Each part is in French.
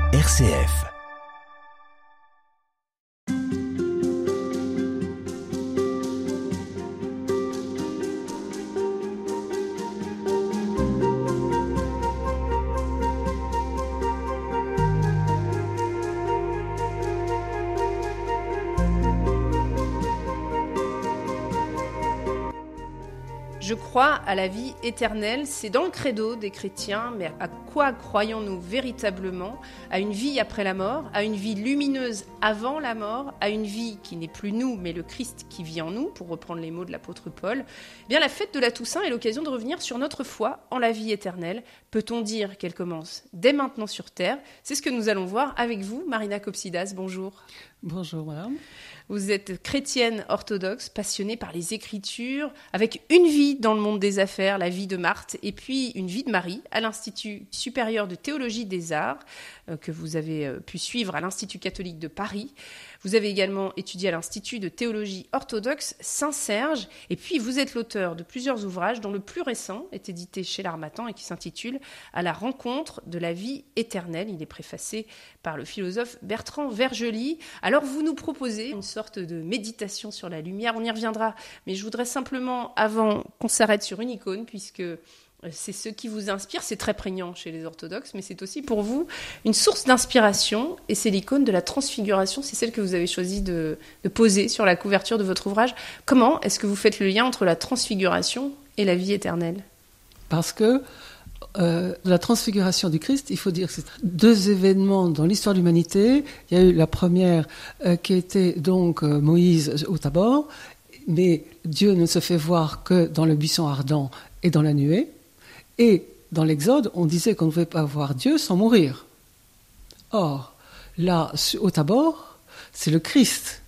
RCF. Je crois à la vie éternelle, c'est dans le credo des chrétiens, mais à quoi croyons-nous véritablement ? À une vie après la mort, à une vie lumineuse avant la mort, à une vie qui n'est plus nous, mais le Christ qui vit en nous, pour reprendre les mots de l'apôtre Paul. Eh bien, la fête de la Toussaint est l'occasion de revenir sur notre foi en la vie éternelle. Peut-on dire qu'elle commence dès maintenant sur terre ? C'est ce que nous allons voir avec vous, Marina Kopsidas. Bonjour. Bonjour, madame. Vous êtes chrétienne orthodoxe, passionnée par les Écritures, avec une vie dans le monde des affaires, la vie de Marthe, et puis une vie de Marie à l'Institut supérieur de théologie des arts, que vous avez pu suivre à l'Institut catholique de Paris. Vous avez également étudié à l'Institut de théologie orthodoxe Saint-Serge, et puis vous êtes l'auteur de plusieurs ouvrages, dont le plus récent est édité chez l'Harmattan et qui s'intitule « À la rencontre de la vie éternelle ». Il est préfacé par le philosophe Bertrand Vergely. Alors vous nous proposez une sorte de méditation sur la lumière, on y reviendra, mais je voudrais simplement, avant qu'on s'arrête sur une icône, puisque c'est ce qui vous inspire, c'est très prégnant chez les orthodoxes, mais c'est aussi pour vous une source d'inspiration, et c'est l'icône de la transfiguration, c'est celle que vous avez choisi de poser sur la couverture de votre ouvrage. Comment est-ce que vous faites le lien entre la transfiguration et la vie éternelle ? Parce que la transfiguration du Christ, il faut dire que c'est deux événements dans l'histoire de l'humanité. Il y a eu la première qui était donc Moïse au Tabor, mais Dieu ne se fait voir que dans le buisson ardent et dans la nuée. Et dans l'Exode, on disait qu'on ne pouvait pas voir Dieu sans mourir. Or, là, au Tabor, c'est le Christ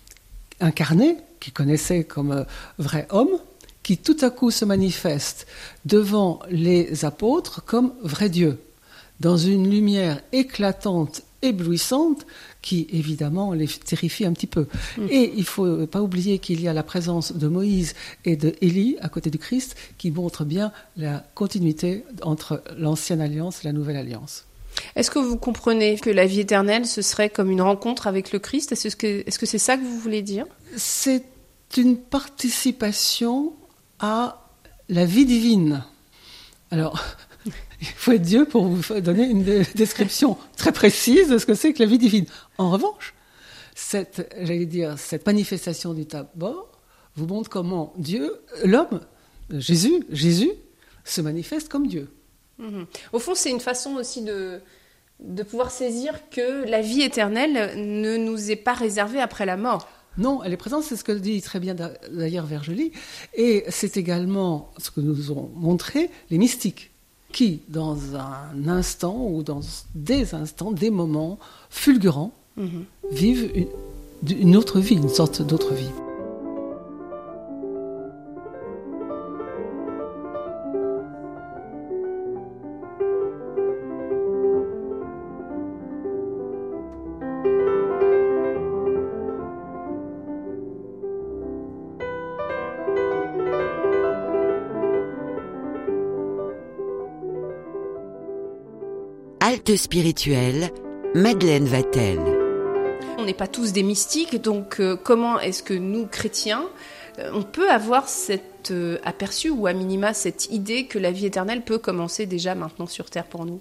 incarné, qui connaissait comme vrai homme, qui tout à coup se manifeste devant les apôtres comme vrai Dieu, dans une lumière éclatante, éblouissante, qui évidemment les terrifie un petit peu. Et il ne faut pas oublier qu'il y a la présence de Moïse et de Élie à côté du Christ, qui montre bien la continuité entre l'ancienne alliance et la nouvelle alliance. Est-ce que vous comprenez que la vie éternelle, ce serait comme une rencontre avec le Christ ? Est-ce que c'est ça que vous voulez dire ? C'est une participation à la vie divine. Alors, il faut être Dieu pour vous donner une description très précise de ce que c'est que la vie divine. En revanche, cette manifestation du Tabor vous montre comment Dieu, l'homme, Jésus, se manifeste comme Dieu. Mmh. Au fond, c'est une façon aussi de pouvoir saisir que la vie éternelle ne nous est pas réservée après la mort. Non, elle est présente, c'est ce que dit très bien d'ailleurs Vergely, et c'est également ce que nous ont montré les mystiques, qui, dans un instant ou dans des instants, des moments fulgurants, vivent une autre vie, une sorte d'autre vie. Halte spirituelle, Madeleine Vatel. On n'est pas tous des mystiques, donc comment est-ce que nous, chrétiens, on peut avoir cet aperçu ou à minima cette idée que la vie éternelle peut commencer déjà maintenant sur Terre pour nous ?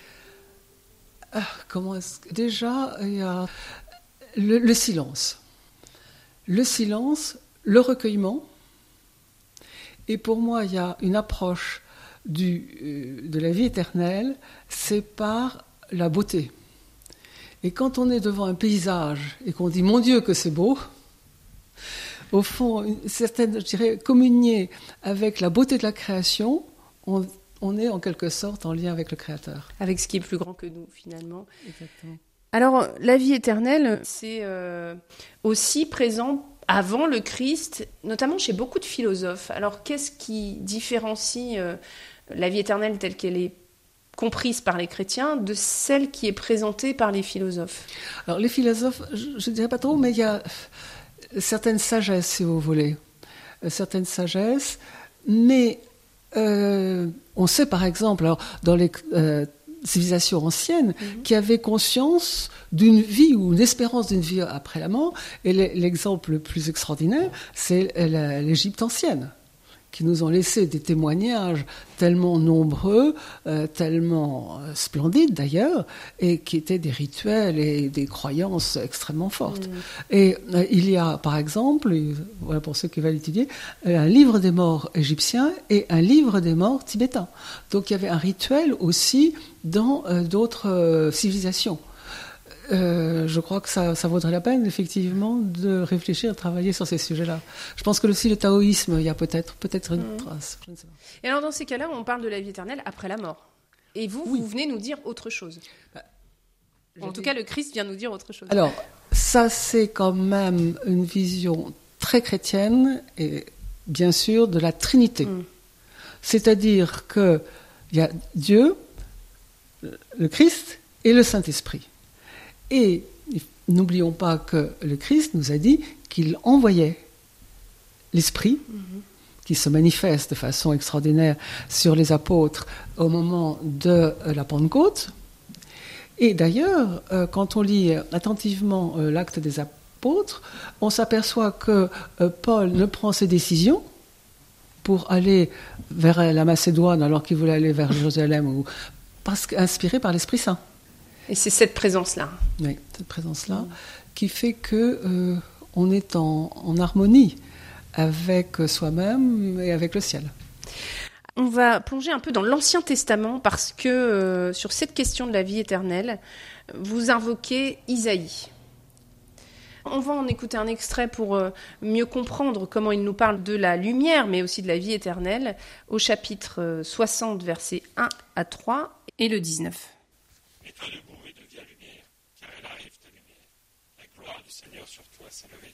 Déjà, il y a le silence. Le silence, le recueillement. Et pour moi, il y a une approche de la vie éternelle, c'est par la beauté. Et quand on est devant un paysage et qu'on dit « Mon Dieu, que c'est beau !» au fond, une certaine, je dirais, communier avec la beauté de la création, on est en quelque sorte en lien avec le Créateur. Avec ce qui est plus grand que nous, finalement. Exactement. Alors, la vie éternelle, c'est aussi présent avant le Christ, notamment chez beaucoup de philosophes. Alors, qu'est-ce qui différencie la vie éternelle telle qu'elle est comprise par les chrétiens de celle qui est présentée par les philosophes? Alors, les philosophes, je ne dirais pas trop, mais il y a certaines sagesses, si vous voulez. Certaines sagesses, mais on sait par exemple, alors, dans les civilisation ancienne qui avait conscience d'une vie ou une espérance d'une vie après la mort. Et l'exemple le plus extraordinaire, c'est l'Égypte ancienne, qui nous ont laissé des témoignages tellement nombreux, tellement splendides d'ailleurs, et qui étaient des rituels et des croyances extrêmement fortes. Et il y a, par exemple, voilà pour ceux qui veulent étudier, un livre des morts égyptien et un livre des morts tibétain. Donc il y avait un rituel aussi dans d'autres civilisations. Je crois que ça vaudrait la peine, effectivement, de réfléchir, de travailler sur ces sujets-là. Je pense que aussi le taoïsme, il y a peut-être une trace. Je ne sais pas. Et alors, dans ces cas-là, on parle de la vie éternelle après la mort. Et vous venez nous dire autre chose. En tout cas, le Christ vient nous dire autre chose. Alors, ça, c'est quand même une vision très chrétienne et, bien sûr, de la Trinité. C'est-à-dire qu'il y a Dieu, le Christ et le Saint-Esprit. Et n'oublions pas que le Christ nous a dit qu'il envoyait l'Esprit qui se manifeste de façon extraordinaire sur les apôtres au moment de la Pentecôte. Et d'ailleurs, quand on lit attentivement l'acte des apôtres, on s'aperçoit que Paul ne prend ses décisions pour aller vers la Macédoine alors qu'il voulait aller vers Jérusalem, inspiré par l'Esprit Saint. Et c'est cette présence-là. Oui, cette présence-là qui fait que on est en harmonie avec soi-même et avec le ciel. On va plonger un peu dans l'Ancien Testament parce que sur cette question de la vie éternelle, vous invoquez Isaïe. On va en écouter un extrait pour mieux comprendre comment il nous parle de la lumière, mais aussi de la vie éternelle, au chapitre 60, versets 1 à 3 et le 19. Mets-toi debout et deviens lumière, car elle arrive ta lumière. La gloire du Seigneur sur toi s'est levée.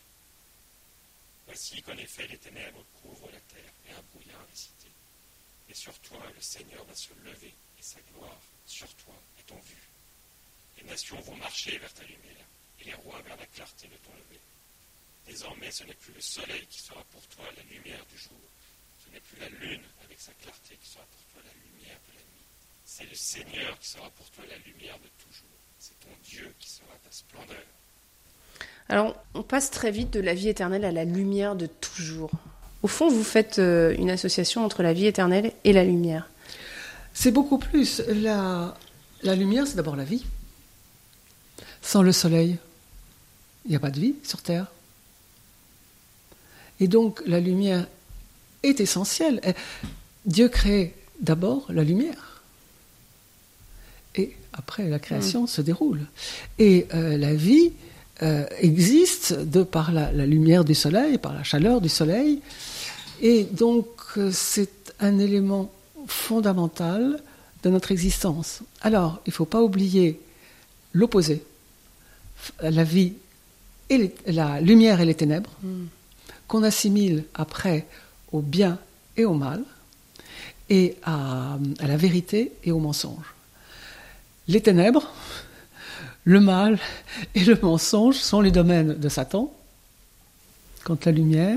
Voici qu'en effet les ténèbres couvrent la terre et un brouillard les cités. Et sur toi le Seigneur va se lever et sa gloire sur toi est en vue. Les nations vont marcher vers ta lumière et les rois vers la clarté de ton lever. Désormais ce n'est plus le soleil qui sera pour toi la lumière du jour. Ce n'est plus la lune avec sa clarté qui sera pour toi la lumière de la nuit. C'est le Seigneur qui sera pour toi la lumière de toujours. C'est ton Dieu qui sera ta splendeur. Alors, on passe très vite de la vie éternelle à la lumière de toujours. Au fond, vous faites une association entre la vie éternelle et la lumière. C'est beaucoup plus. La lumière, c'est d'abord la vie. Sans le soleil, il n'y a pas de vie sur Terre. Et donc, la lumière est essentielle. Dieu crée d'abord la lumière. Et après, la création se déroule. Et la vie existe de par la lumière du soleil, par la chaleur du soleil. Et donc, c'est un élément fondamental de notre existence. Alors, il ne faut pas oublier l'opposé. La vie, et la lumière et les ténèbres, qu'on assimile après au bien et au mal, et à la vérité et au mensonge. Les ténèbres, le mal et le mensonge sont les domaines de Satan, quand la lumière,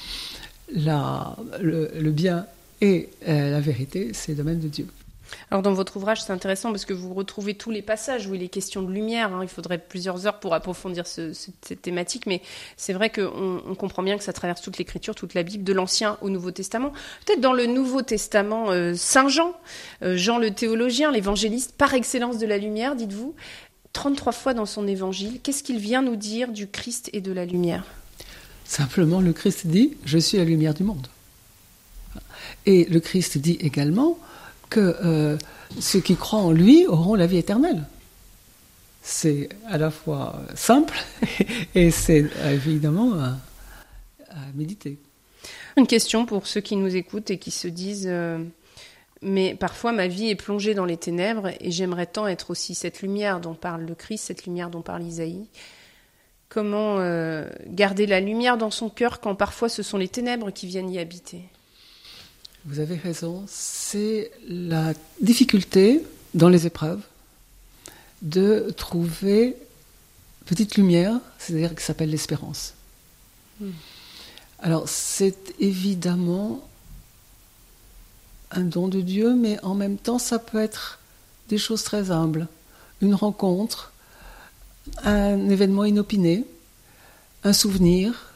le bien et la vérité, c'est le domaine de Dieu. Alors dans votre ouvrage, c'est intéressant parce que vous retrouvez tous les passages où il est question de lumière. Il faudrait plusieurs heures pour approfondir cette thématique, mais c'est vrai qu'on comprend bien que ça traverse toute l'Écriture, toute la Bible, de l'Ancien au Nouveau Testament. Peut-être dans le Nouveau Testament, Saint Jean, Jean le théologien, l'évangéliste par excellence de la lumière, dites-vous, 33 fois dans son évangile, qu'est-ce qu'il vient nous dire du Christ et de la lumière ? Simplement, le Christ dit « Je suis la lumière du monde ». Et le Christ dit également que ceux qui croient en lui auront la vie éternelle. C'est à la fois simple et c'est évidemment à méditer. Une question pour ceux qui nous écoutent et qui se disent mais parfois ma vie est plongée dans les ténèbres et j'aimerais tant être aussi cette lumière dont parle le Christ, cette lumière dont parle Isaïe. Comment garder la lumière dans son cœur quand parfois ce sont les ténèbres qui viennent y habiter ? Vous avez raison, c'est la difficulté dans les épreuves de trouver petite lumière, c'est-à-dire qui s'appelle l'espérance. Alors c'est évidemment un don de Dieu, mais en même temps ça peut être des choses très humbles. Une rencontre, un événement inopiné, un souvenir.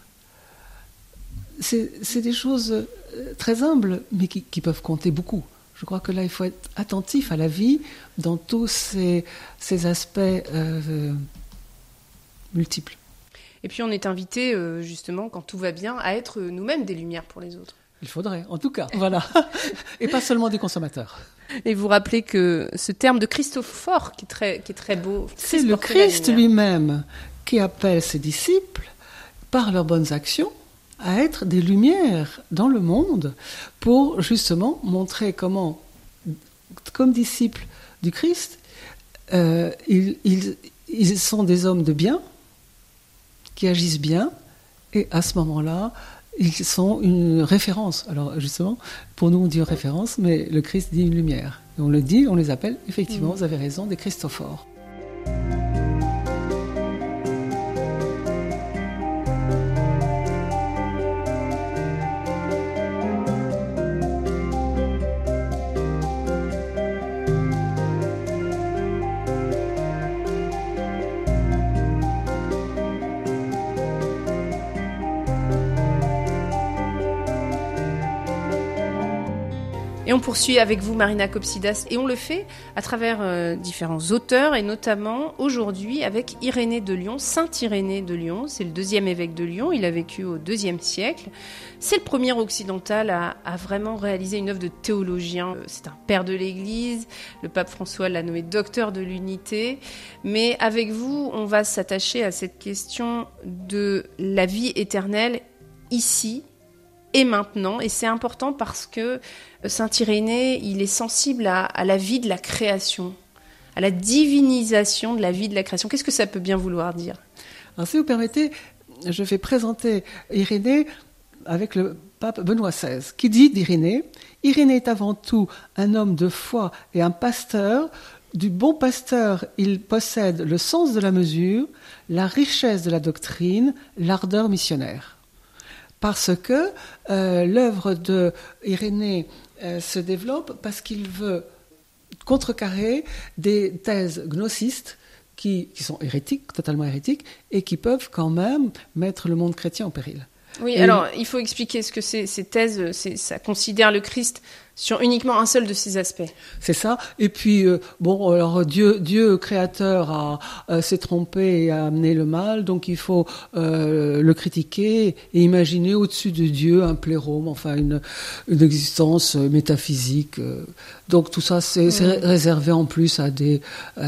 C'est des choses très humbles, mais qui peuvent compter beaucoup. Je crois que là, il faut être attentif à la vie dans tous ces aspects multiples. Et puis on est invité, justement, quand tout va bien, à être nous-mêmes des lumières pour les autres. Il faudrait, en tout cas, voilà. Et pas seulement des consommateurs. Et vous rappelez que ce terme de Christophore, qui est très beau... C'est le Christ lui-même qui appelle ses disciples, par leurs bonnes actions, à être des lumières dans le monde pour justement montrer comment, comme disciples du Christ, ils sont des hommes de bien, qui agissent bien, et à ce moment-là, ils sont une référence. Alors justement, pour nous on dit référence, mais le Christ dit une lumière. Et on le dit, on les appelle, effectivement, vous avez raison, des Christophores. Et on poursuit avec vous, Marina Kopsidas, et on le fait à travers différents auteurs, et notamment aujourd'hui avec Irénée de Lyon, Saint Irénée de Lyon. C'est le 2e évêque de Lyon, il a vécu au 2e siècle. C'est le premier occidental à vraiment réaliser une œuvre de théologien. C'est un père de l'Église, le pape François l'a nommé docteur de l'unité. Mais avec vous, on va s'attacher à cette question de la vie éternelle ici et maintenant, et c'est important parce que Saint Irénée, il est sensible à la vie de la création, à la divinisation de la vie de la création. Qu'est-ce que ça peut bien vouloir dire ? Alors, si vous permettez, je vais présenter Irénée avec le pape Benoît XVI, qui dit d'Irénée « Irénée est avant tout un homme de foi et un pasteur. Du bon pasteur, il possède le sens de la mesure, la richesse de la doctrine, l'ardeur missionnaire. » Parce que l'œuvre de Irénée se développe parce qu'il veut contrecarrer des thèses gnocistes qui sont hérétiques, totalement hérétiques, et qui peuvent quand même mettre le monde chrétien en péril. Oui, alors il faut expliquer ce que c'est. Ces thèses, ça considère le Christ sur uniquement un seul de ses aspects. C'est ça. Et puis, alors Dieu créateur s'est trompé et a amené le mal, donc il faut le critiquer et imaginer au-dessus de Dieu un plérome, enfin une existence métaphysique. Donc tout ça, c'est réservé en plus à des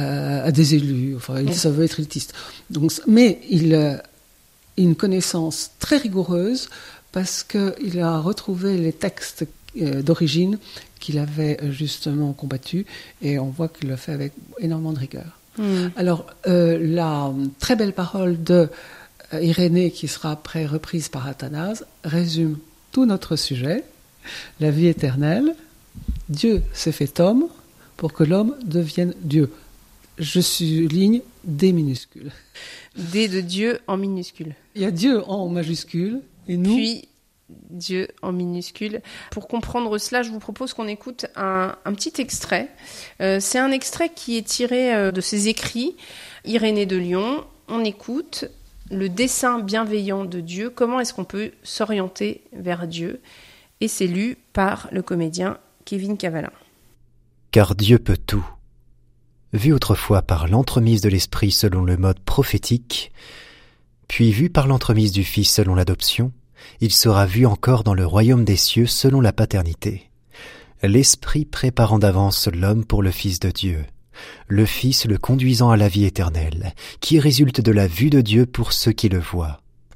élus. Enfin, ça veut être élitiste. Donc, mais il a une connaissance très rigoureuse parce qu'il a retrouvé les textes d'origine qu'il avait justement combattu, et on voit qu'il le fait avec énormément de rigueur. Alors, la très belle parole de Irénée, qui sera après reprise par Athanase, résume tout notre sujet. La vie éternelle, Dieu s'est fait homme pour que l'homme devienne Dieu. Je souligne D minuscule. D de Dieu en minuscule. Il y a Dieu en majuscule, et nous... Puis Dieu en minuscule. Pour comprendre cela, je vous propose qu'on écoute un petit extrait. C'est un extrait qui est tiré de ses écrits, Irénée de Lyon. On écoute le dessein bienveillant de Dieu. Comment est-ce qu'on peut s'orienter vers Dieu ? Et c'est lu par le comédien Kevin Cavalin. Car Dieu peut tout. Vu autrefois par l'entremise de l'Esprit selon le mode prophétique, puis vu par l'entremise du Fils selon l'adoption, il sera vu encore dans le royaume des cieux selon la paternité. L'Esprit préparant d'avance l'homme pour le Fils de Dieu, le Fils le conduisant à la vie éternelle, qui résulte de la vue de Dieu pour ceux qui le voient.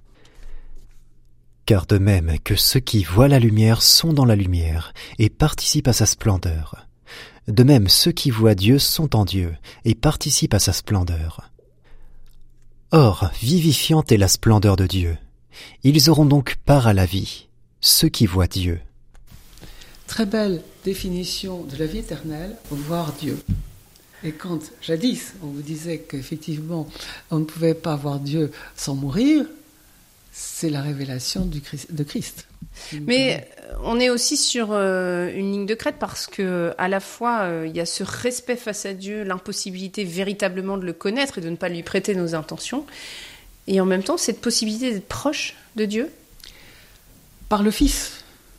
Car de même que ceux qui voient la lumière sont dans la lumière et participent à sa splendeur, de même ceux qui voient Dieu sont en Dieu et participent à sa splendeur. Or, vivifiante est la splendeur de Dieu. Ils auront donc part à la vie, ceux qui voient Dieu. Très belle définition de la vie éternelle, voir Dieu. Et quand, jadis, on vous disait qu'effectivement, on ne pouvait pas voir Dieu sans mourir, c'est la révélation de Christ. Mais on est aussi sur une ligne de crête parce que à la fois il y a ce respect face à Dieu, l'impossibilité véritablement de le connaître et de ne pas lui prêter nos intentions, et en même temps cette possibilité d'être proche de Dieu. Par le Fils.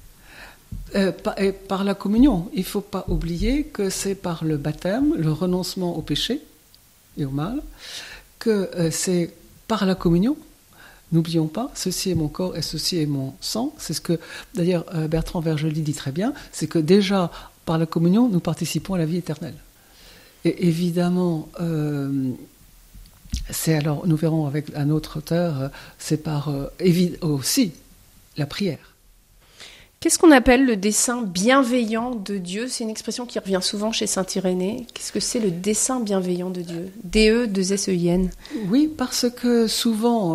Et par la communion. Il ne faut pas oublier que c'est par le baptême, le renoncement au péché et au mal, que c'est par la communion. N'oublions pas, ceci est mon corps et ceci est mon sang. C'est ce que, d'ailleurs, Bertrand Vergely dit très bien, c'est que déjà, par la communion, nous participons à la vie éternelle. Et évidemment, alors, nous verrons avec un autre auteur, c'est par aussi la prière. Qu'est-ce qu'on appelle le dessein bienveillant de Dieu ? C'est une expression qui revient souvent chez saint Irénée. Qu'est-ce que c'est le dessein bienveillant de Dieu ? D-E-2-S-E-I-N. Oui, parce que souvent,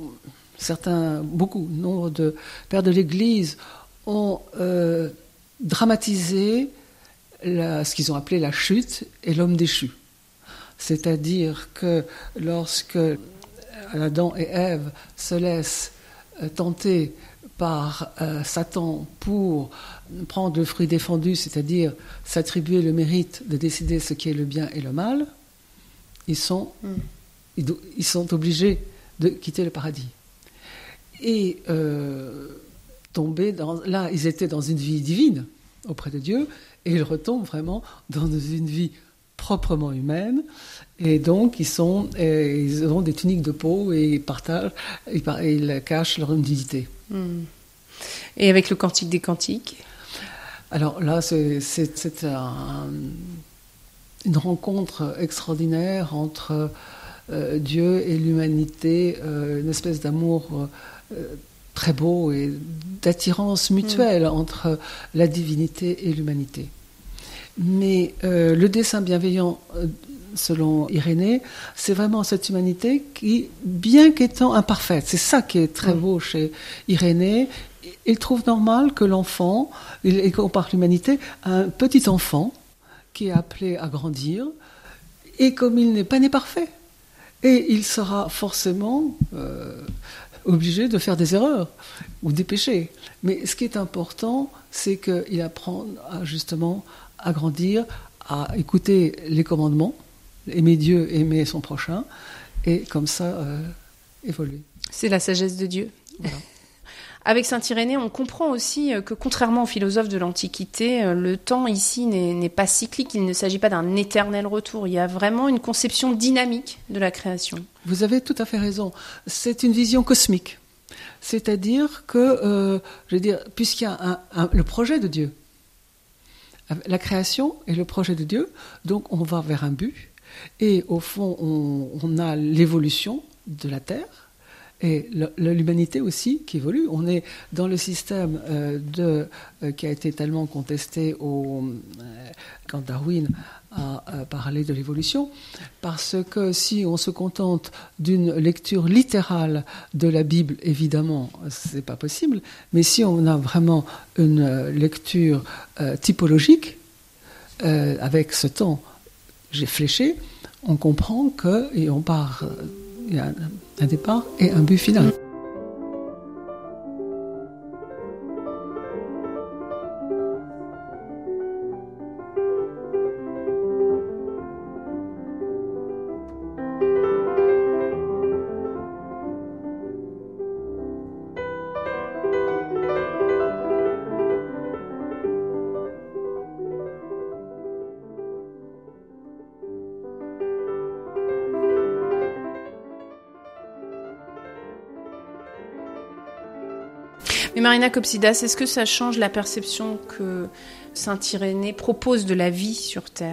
nombre de pères de l'Église ont dramatisé ce qu'ils ont appelé la chute et l'homme déchu. C'est-à-dire que lorsque Adam et Ève se laissent tenter par Satan pour prendre le fruit défendu, c'est-à-dire s'attribuer le mérite de décider ce qui est le bien et le mal, ils sont obligés de quitter le paradis. Et ils étaient dans une vie divine auprès de Dieu, et ils retombent vraiment dans une vie proprement humaine, et donc ils ont des tuniques de peau et ils cachent leur nudité. Et avec le Cantique des Cantiques ? Alors là, c'est une rencontre extraordinaire entre Dieu et l'humanité, une espèce d'amour très beau et d'attirance mutuelle entre la divinité et l'humanité. Mais le dessein bienveillant, selon Irénée, c'est vraiment cette humanité qui, bien qu'étant imparfaite, c'est ça qui est très beau chez Irénée, il trouve normal que l'enfant, il compare l'humanité à un petit enfant qui est appelé à grandir, et comme il n'est pas né parfait, et il sera forcément obligé de faire des erreurs ou des péchés. Mais ce qui est important, c'est qu'il apprend justement à grandir, à écouter les commandements, aimer Dieu, aimer son prochain, et comme ça évoluer. C'est la sagesse de Dieu. Voilà. Avec saint Irénée, on comprend aussi que contrairement aux philosophes de l'Antiquité, le temps ici n'est pas cyclique, il ne s'agit pas d'un éternel retour, il y a vraiment une conception dynamique de la création. Vous avez tout à fait raison, c'est une vision cosmique, c'est-à-dire que, puisqu'il y a le projet de Dieu, la création est le projet de Dieu, donc on va vers un but, et au fond on a l'évolution de la Terre, et l'humanité aussi qui évolue. On est dans le système qui a été tellement contesté quand Darwin a parlé de l'évolution, parce que si on se contente d'une lecture littérale de la Bible, évidemment, c'est pas possible, mais si on a vraiment une lecture typologique, avec ce temps fléché, on comprend qu'on part... Il y a un départ et un but final. Mais Marina Kopsidas, est-ce que ça change la perception que saint Irénée propose de la vie sur Terre ?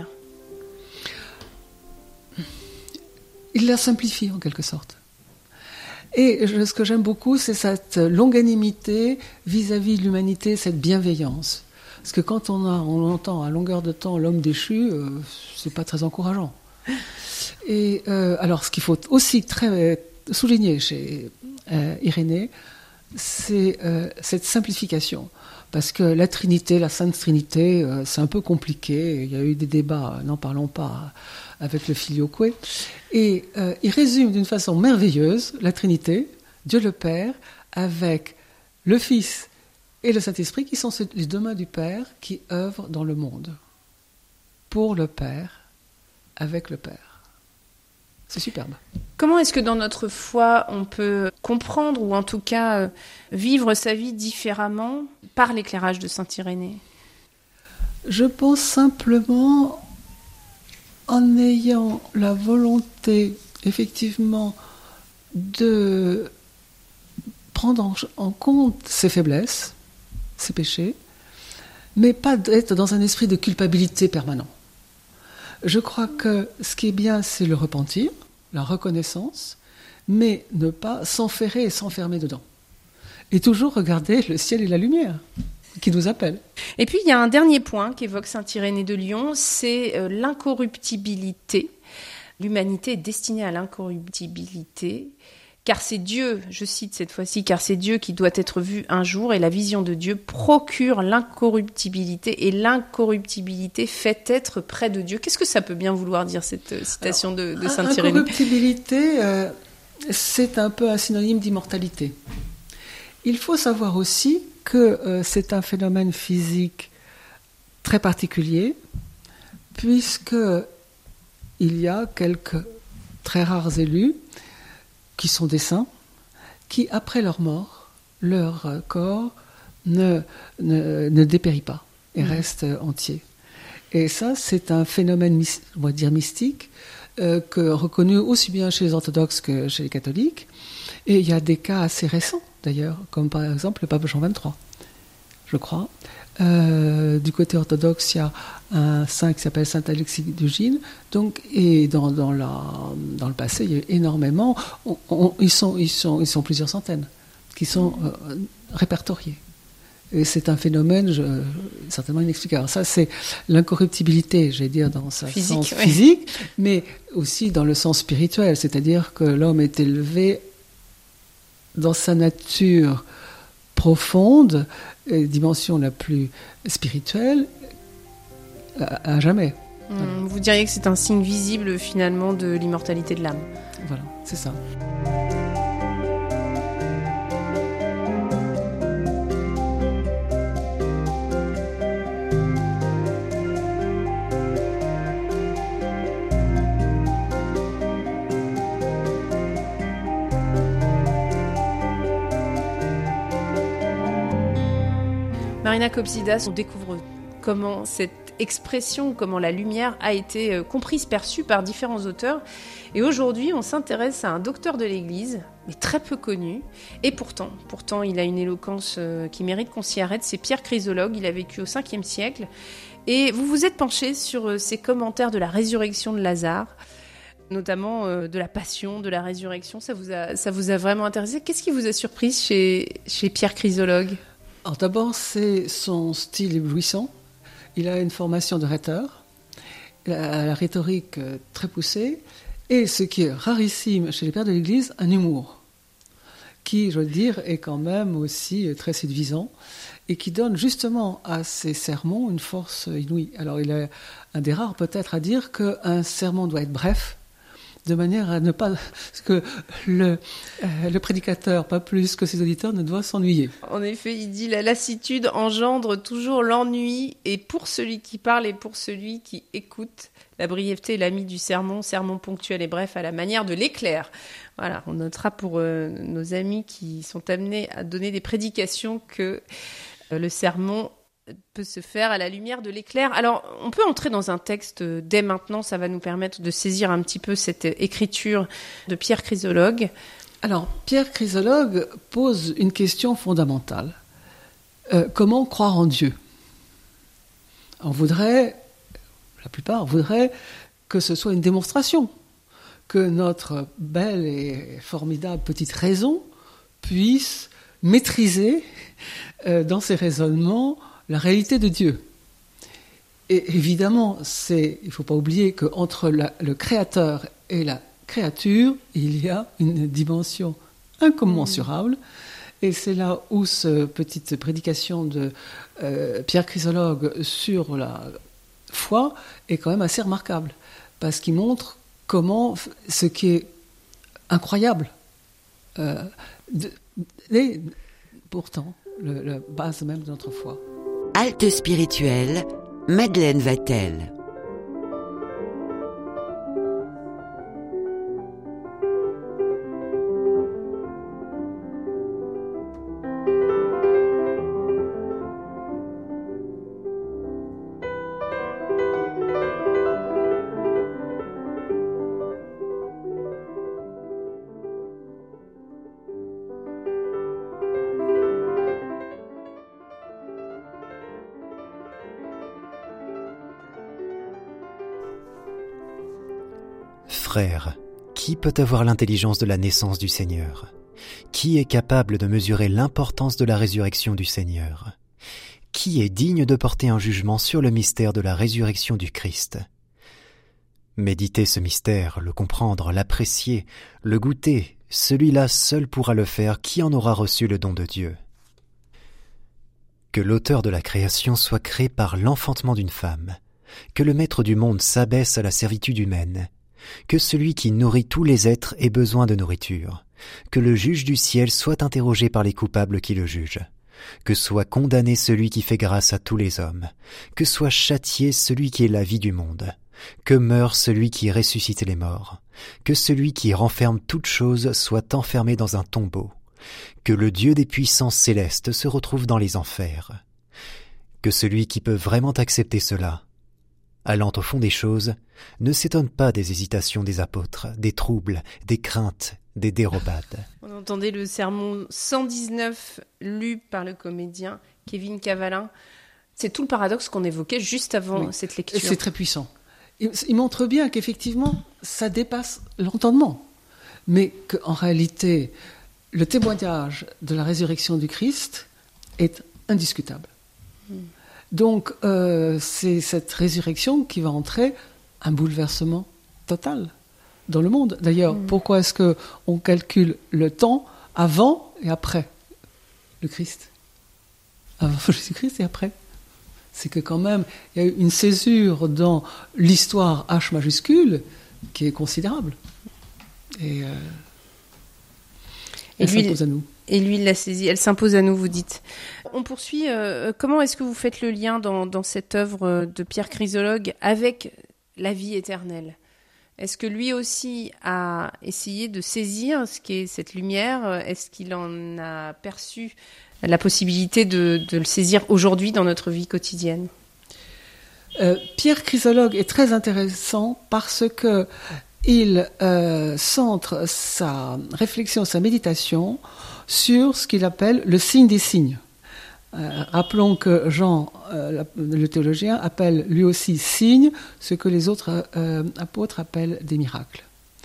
Il la simplifie en quelque sorte. Et ce que j'aime beaucoup, c'est cette longanimité vis-à-vis de l'humanité, cette bienveillance. Parce que quand on entend à longueur de temps l'homme déchu, c'est pas très encourageant. Et alors, ce qu'il faut aussi très souligner chez Irénée, c'est cette simplification. Parce que la Trinité, la Sainte Trinité, c'est un peu compliqué. Il y a eu des débats, n'en parlons pas, avec le Filioque. Et il résume d'une façon merveilleuse la Trinité, Dieu le Père, avec le Fils et le Saint-Esprit, qui sont les deux mains du Père qui œuvrent dans le monde, pour le Père, avec le Père. C'est superbe. Comment est-ce que dans notre foi, on peut comprendre, ou en tout cas vivre sa vie différemment par l'éclairage de Saint Irénée ? Je pense simplement en ayant la volonté, effectivement, de prendre en compte ses faiblesses, ses péchés, mais pas d'être dans un esprit de culpabilité permanent. Je crois que ce qui est bien, c'est le repentir, la reconnaissance, mais ne pas s'enferrer et s'enfermer dedans. Et toujours regarder le ciel et la lumière qui nous appellent. Et puis, il y a un dernier point qu'évoque saint Irénée de Lyon, c'est l'incorruptibilité. L'humanité est destinée à l'incorruptibilité, car c'est Dieu, je cite cette fois-ci, car c'est Dieu qui doit être vu un jour, et la vision de Dieu procure l'incorruptibilité, et l'incorruptibilité fait être près de Dieu. Qu'est-ce que ça peut bien vouloir dire, cette citation de saint Irénée ? L'incorruptibilité, c'est un peu un synonyme d'immortalité. Il faut savoir aussi que c'est un phénomène physique très particulier, puisque il y a quelques très rares élus qui sont des saints, qui, après leur mort, leur corps ne dépérit pas et reste entier. Et ça, c'est un phénomène, on va dire, mystique, reconnu aussi bien chez les orthodoxes que chez les catholiques. Et il y a des cas assez récents, d'ailleurs, comme par exemple le pape Jean XXIII, je crois. Du côté orthodoxe, il y a un saint qui s'appelle saint Alexis d'Eugine. Donc, et dans le passé, il y a eu énormément. Ils sont plusieurs centaines qui sont répertoriés. Et c'est un phénomène certainement inexplicable. Alors ça, c'est l'incorruptibilité, j'allais dire, dans sa sens physique, mais aussi dans le sens spirituel. C'est-à-dire que l'homme est élevé dans sa nature profonde, dimension la plus spirituelle, à jamais. Vous diriez que c'est un signe visible finalement de l'immortalité de l'âme. Voilà, c'est ça. Marina Kopsidas, on découvre comment cette expression, comment la lumière a été comprise, perçue par différents auteurs. Et aujourd'hui, on s'intéresse à un docteur de l'Église, mais très peu connu. Et pourtant, il a une éloquence qui mérite qu'on s'y arrête. C'est Pierre Chrysologue, il a vécu au 5e siècle. Et vous vous êtes penché sur ses commentaires de la résurrection de Lazare, notamment de la passion, de la résurrection. Ça vous a vraiment intéressé. Qu'est-ce qui vous a surpris chez Pierre Chrysologue ? Alors d'abord, c'est son style éblouissant. Il a une formation de rhéteur, la rhétorique très poussée, et ce qui est rarissime chez les pères de l'Église, un humour, qui, je veux dire, est quand même aussi très séduisant, et qui donne justement à ses sermons une force inouïe. Alors il est un des rares peut-être à dire qu'un sermon doit être bref, de manière à ne pas que le prédicateur, pas plus que ses auditeurs, ne doit s'ennuyer. En effet, il dit « La lassitude engendre toujours l'ennui, et pour celui qui parle et pour celui qui écoute, la brièveté est l'ami du sermon ponctuel et bref à la manière de l'éclair. » Voilà, on notera pour nos amis qui sont amenés à donner des prédications que le sermon peut se faire à la lumière de l'éclair. Alors, on peut entrer dans un texte dès maintenant, ça va nous permettre de saisir un petit peu cette écriture de Pierre Chrysologue. Alors, Pierre Chrysologue pose une question fondamentale. Comment croire en Dieu ? La plupart voudraient que ce soit une démonstration, que notre belle et formidable petite raison puisse maîtriser dans ses raisonnements la réalité de Dieu. Et évidemment, il ne faut pas oublier qu'entre le créateur et la créature, il y a une dimension incommensurable. Et c'est là où cette petite prédication de Pierre Chrysologue sur la foi est quand même assez remarquable, parce qu'il montre comment ce qui est incroyable, pourtant, la base même de notre foi. Halte spirituelle, Madeleine Vatel. Frère, qui peut avoir l'intelligence de la naissance du Seigneur? Qui est capable de mesurer l'importance de la résurrection du Seigneur? Qui est digne de porter un jugement sur le mystère de la résurrection du Christ? Méditer ce mystère, le comprendre, l'apprécier, le goûter, celui-là seul pourra le faire qui en aura reçu le don de Dieu. Que l'auteur de la création soit créé par l'enfantement d'une femme, que le maître du monde s'abaisse à la servitude humaine, que celui qui nourrit tous les êtres ait besoin de nourriture, que le juge du ciel soit interrogé par les coupables qui le jugent, que soit condamné celui qui fait grâce à tous les hommes, que soit châtié celui qui est la vie du monde, que meure celui qui ressuscite les morts, que celui qui renferme toutes choses soit enfermé dans un tombeau, que le Dieu des puissances célestes se retrouve dans les enfers, que celui qui peut vraiment accepter cela, allant au fond des choses, ne s'étonne pas des hésitations des apôtres, des troubles, des craintes, des dérobades. On entendait le sermon 119 lu par le comédien Kevin Cavalin. C'est tout le paradoxe qu'on évoquait juste avant cette lecture. C'est très puissant. Il montre bien qu'effectivement, ça dépasse l'entendement, mais qu'en réalité, le témoignage de la résurrection du Christ est indiscutable. Donc, c'est cette résurrection qui va entrer un bouleversement total dans le monde. D'ailleurs, pourquoi est-ce qu'on calcule le temps avant et après le Christ? Avant Jésus-Christ et après. C'est que quand même, il y a eu une césure dans l'histoire H majuscule qui est considérable. Et elle s'impose à nous. Et lui, il l'a saisie. Elle s'impose à nous, vous dites. On poursuit. Comment est-ce que vous faites le lien dans cette œuvre de Pierre Chrysologue avec la vie éternelle? Est-ce que lui aussi a essayé de saisir ce qu'est cette lumière? Est-ce qu'il en a perçu la possibilité de le saisir aujourd'hui dans notre vie quotidienne? Pierre Chrysologue est très intéressant parce que il centre sa réflexion, sa méditation sur ce qu'il appelle le signe des signes. Rappelons que Jean, le théologien, appelle lui aussi signe ce que les autres apôtres appellent des miracles.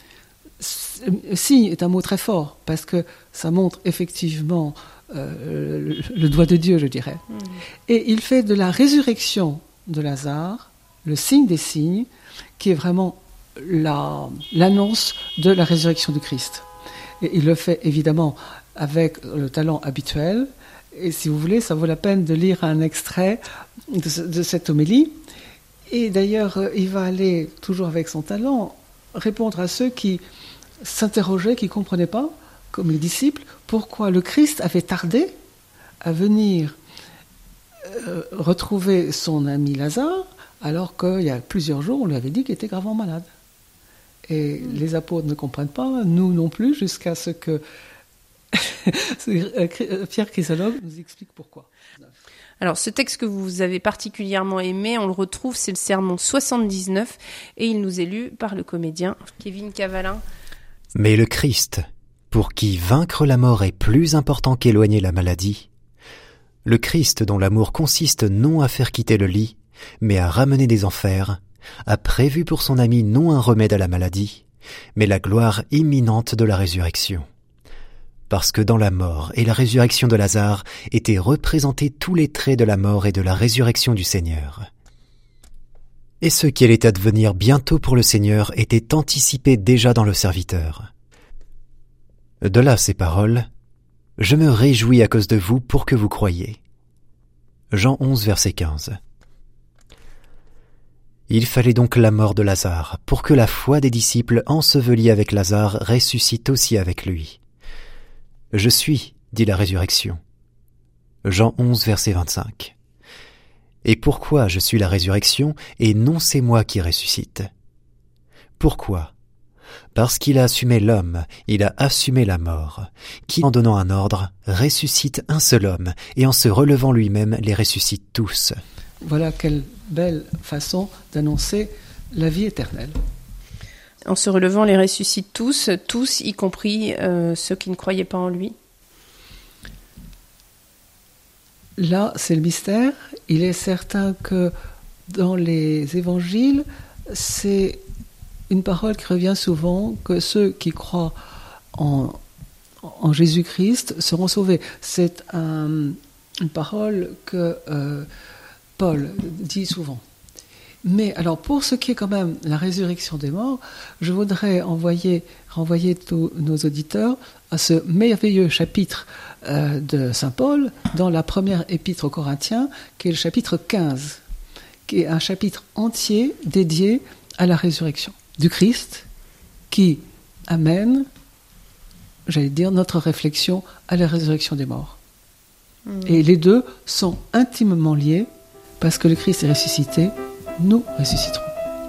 Signe est un mot très fort parce que ça montre effectivement le doigt de Dieu, je dirais. Et il fait de la résurrection de Lazare le signe des signes, qui est vraiment l'annonce de la résurrection du Christ. Et il le fait évidemment avec le talent habituel. Et si vous voulez, ça vaut la peine de lire un extrait de cette homélie. Et d'ailleurs, il va aller, toujours avec son talent, répondre à ceux qui s'interrogeaient, qui ne comprenaient pas, comme les disciples, pourquoi le Christ avait tardé à venir retrouver son ami Lazare, alors qu'il y a plusieurs jours, on lui avait dit qu'il était gravement malade. Et les apôtres ne comprennent pas, nous non plus, jusqu'à ce que Pierre Chrysologue nous explique pourquoi. Alors, ce texte que vous avez particulièrement aimé, on le retrouve, c'est le sermon 79, et il nous est lu par le comédien Kevin Cavalin. Mais le Christ, pour qui vaincre la mort est plus important qu'éloigner la maladie, le Christ dont l'amour consiste non à faire quitter le lit, mais à ramener des enfers, a prévu pour son ami non un remède à la maladie, mais la gloire imminente de la résurrection. Parce que dans la mort et la résurrection de Lazare étaient représentés tous les traits de la mort et de la résurrection du Seigneur. Et ce qui allait advenir bientôt pour le Seigneur était anticipé déjà dans le serviteur. De là ces paroles, « Je me réjouis à cause de vous pour que vous croyiez. » Jean 11, verset 15. Il fallait donc la mort de Lazare pour que la foi des disciples ensevelis avec Lazare ressuscite aussi avec lui. « Je suis, dit la résurrection. Jean 11, verset 25. Et pourquoi je suis la résurrection et non c'est moi qui ressuscite? Pourquoi? Parce qu'il a assumé l'homme, il a assumé la mort, qui, en donnant un ordre, ressuscite un seul homme, et en se relevant lui-même, les ressuscite tous. Voilà quelle belle façon d'annoncer la vie éternelle. En se relevant, les ressuscite tous, y compris ceux qui ne croyaient pas en lui. Là, c'est le mystère. Il est certain que dans les évangiles, c'est une parole qui revient souvent, que ceux qui croient en Jésus-Christ seront sauvés. C'est une parole que Paul dit souvent. Mais alors, pour ce qui est quand même la résurrection des morts, je voudrais renvoyer tous nos auditeurs à ce merveilleux chapitre de saint Paul dans la première épître aux Corinthiens, qui est le chapitre 15, qui est un chapitre entier dédié à la résurrection du Christ, qui amène, j'allais dire, notre réflexion à la résurrection des morts. Et les deux sont intimement liés, parce que le Christ est ressuscité, nous ressusciterons.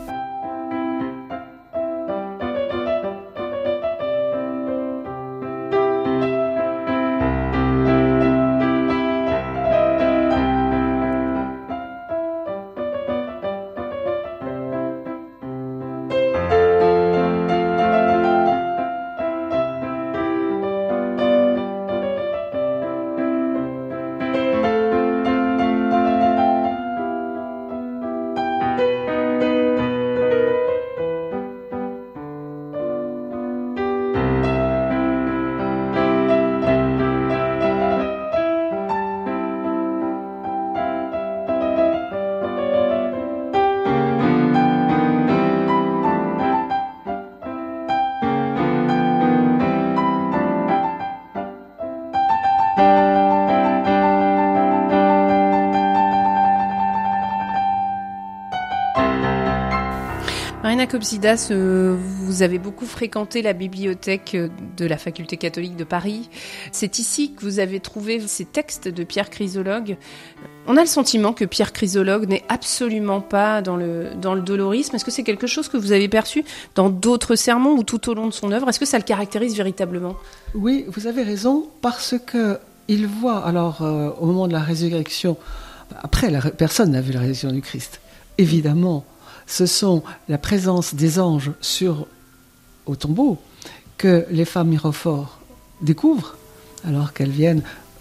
Marina Kopsidas, vous avez beaucoup fréquenté la bibliothèque de la faculté catholique de Paris. C'est ici que vous avez trouvé ces textes de Pierre Chrysologue. On a le sentiment que Pierre Chrysologue n'est absolument pas dans le dolorisme. Est-ce que c'est quelque chose que vous avez perçu dans d'autres sermons ou tout au long de son œuvre? Est-ce que ça le caractérise véritablement? Oui, vous avez raison, parce que il voit, alors au moment de la résurrection, après personne n'a vu la résurrection du Christ, évidemment. Ce sont la présence des anges au tombeau que les femmes mirophores découvrent alors qu'elles viennent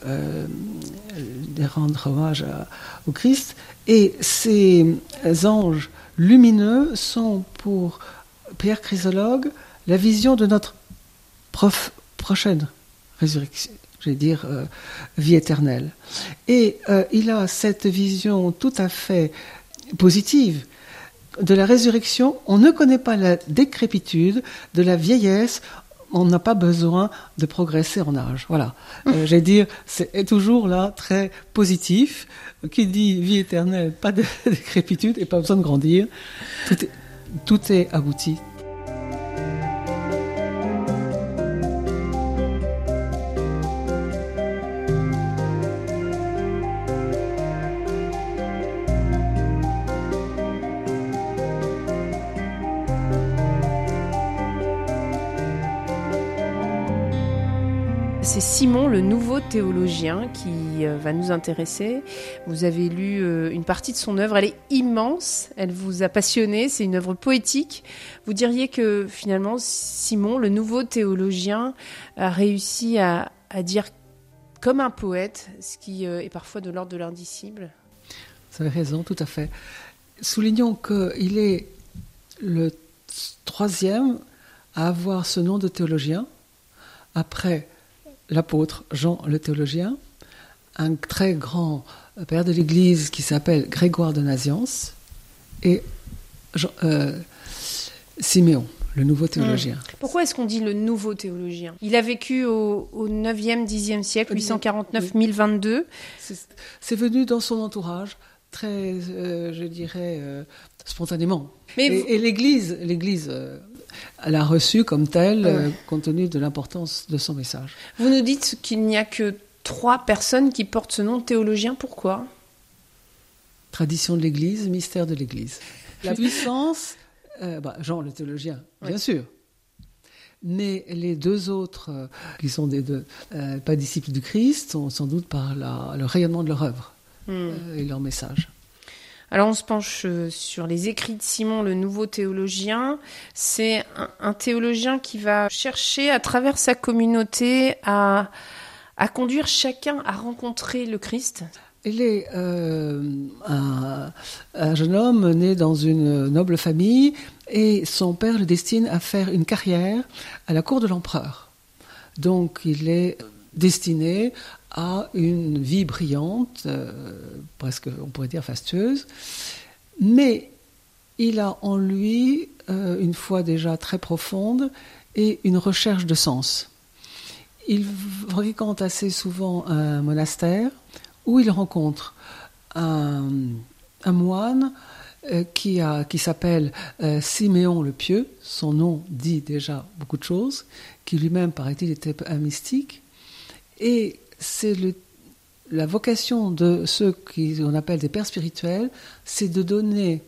rendre hommage au Christ. Et ces anges lumineux sont pour Pierre Chrysologue la vision de notre prochaine résurrection, vie éternelle. Et il a cette vision tout à fait positive de la résurrection. On ne connaît pas la décrépitude, de la vieillesse, on n'a pas besoin de progresser en âge. Voilà. C'est toujours là très positif. Qui dit vie éternelle, pas de décrépitude et pas besoin de grandir. Tout est abouti. C'est Simon, le nouveau théologien, qui va nous intéresser. Vous avez lu une partie de son œuvre, elle est immense, elle vous a passionné, c'est une œuvre poétique. Vous diriez que finalement, Simon, le nouveau théologien, a réussi à dire comme un poète, ce qui est parfois de l'ordre de l'indicible? Vous avez raison, tout à fait. Soulignons qu'il est le troisième à avoir ce nom de théologien, après l'apôtre Jean le théologien, un très grand père de l'Église qui s'appelle Grégoire de Nazianze, et Siméon, le nouveau théologien. Pourquoi est-ce qu'on dit le nouveau théologien? Il a vécu au 9e, 10e siècle, 849-1022. C'est venu dans son entourage, très, spontanément. Et l'Église l'a reçu comme tel, compte tenu de l'importance de son message. Vous nous dites qu'il n'y a que 3 personnes qui portent ce nom de théologien. Pourquoi ? Tradition de l'Église, mystère de l'Église. La puissance, Jean le théologien, bien sûr. Mais les 2 autres, qui sont pas disciples du Christ, sont sans doute par le rayonnement de leur œuvre et leur message. Alors on se penche sur les écrits de Simon, le nouveau théologien. C'est un théologien qui va chercher à travers sa communauté à conduire chacun à rencontrer le Christ. Il est un jeune homme né dans une noble famille et son père le destine à faire une carrière à la cour de l'empereur. Donc il est destiné à une vie brillante, presque on pourrait dire fastueuse, mais il a en lui une foi déjà très profonde et une recherche de sens. Il fréquente assez souvent un monastère où il rencontre un moine qui s'appelle Siméon le Pieux. Son nom dit déjà beaucoup de choses, qui lui-même, paraît-il, était un mystique. Et c'est la vocation de ceux qu'on appelle des pères spirituels, c'est de donner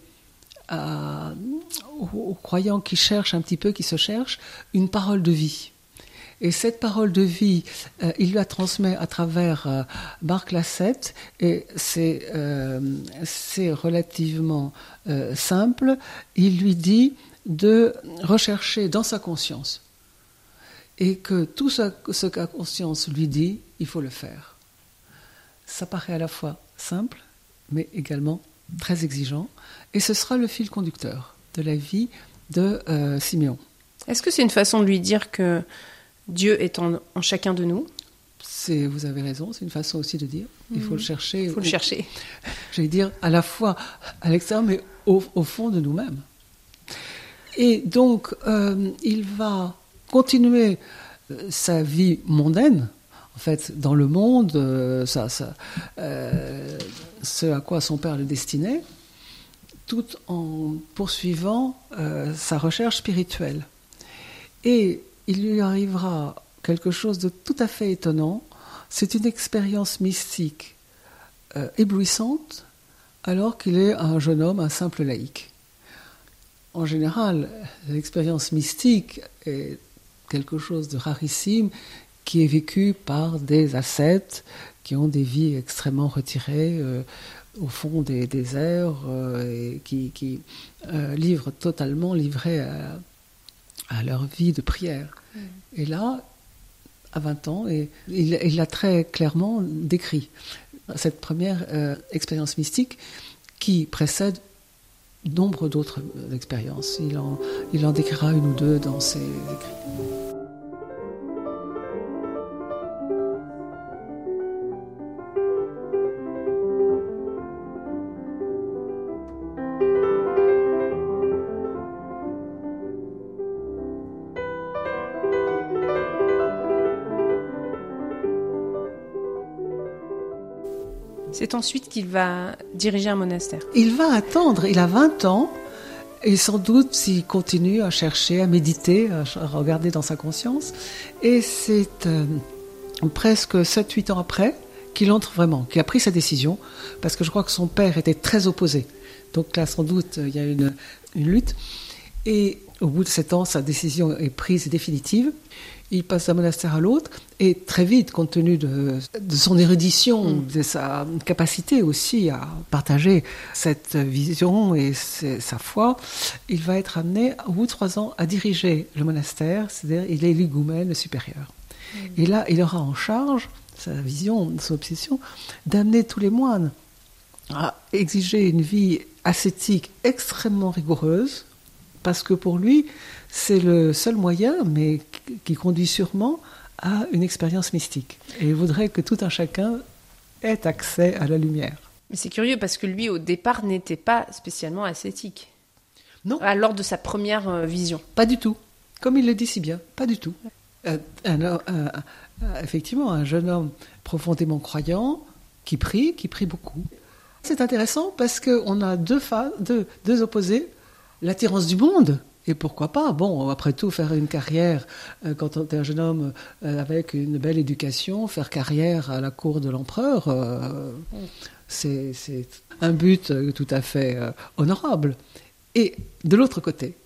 aux croyants qui cherchent un petit peu, qui se cherchent, une parole de vie. Et cette parole de vie, il la transmet à travers Marc Lassette, et c'est relativement simple. Il lui dit de rechercher dans sa conscience, et que tout ce que la conscience lui dit, il faut le faire. Ça paraît à la fois simple, mais également très exigeant, et ce sera le fil conducteur de la vie de Siméon. Est-ce que c'est une façon de lui dire que Dieu est en chacun de nous ? Vous avez raison, c'est une façon aussi de dire. Il faut le chercher. Il faut le chercher. J'allais dire à la fois à l'extérieur, mais au fond de nous-mêmes. Et donc, il va continuer sa vie mondaine, en fait, dans le monde, ce à quoi son père le destinait, tout en poursuivant sa recherche spirituelle. Et il lui arrivera quelque chose de tout à fait étonnant. C'est une expérience mystique éblouissante, alors qu'il est un jeune homme, un simple laïc. En général, l'expérience mystique est quelque chose de rarissime qui est vécu par des ascètes qui ont des vies extrêmement retirées au fond des déserts et qui livrent totalement livrés à leur vie de prière. Et là, à 20 ans, et il l'a très clairement décrit, cette première expérience mystique qui précède nombre d'autres expériences. Il en décrira une ou 2 dans ses écrits. C'est ensuite qu'il va diriger un monastère. Il va attendre, il a 20 ans, et sans doute s'il continue à chercher, à méditer, à regarder dans sa conscience. Et c'est presque 7-8 ans après qu'il entre vraiment, qu'il a pris sa décision, parce que je crois que son père était très opposé. Donc là, sans doute, il y a une lutte. Et au bout de 7 ans, sa décision est prise et définitive. Il passe d'un monastère à l'autre, et très vite, compte tenu de son érudition, de sa capacité aussi à partager cette vision et sa foi, il va être amené, au bout de 3 ans, à diriger le monastère, c'est-à-dire il est l'higoumène supérieur. Et là, il aura en charge, sa vision, son obsession, d'amener tous les moines à exiger une vie ascétique extrêmement rigoureuse, parce que pour lui, c'est le seul moyen, mais qui conduit sûrement à une expérience mystique. Et il voudrait que tout un chacun ait accès à la lumière. Mais c'est curieux, parce que lui, au départ, n'était pas spécialement ascétique. Non. Lors de sa première vision. Pas du tout. Comme il le dit si bien, pas du tout. Effectivement, un jeune homme profondément croyant, qui prie beaucoup. C'est intéressant parce qu'on a deux opposés. L'attirance du monde, Et pourquoi pas? Bon, après tout, faire une carrière, quand on est un jeune homme avec une belle éducation, faire carrière à la cour de l'empereur, c'est un but tout à fait honorable. Et de l'autre côté,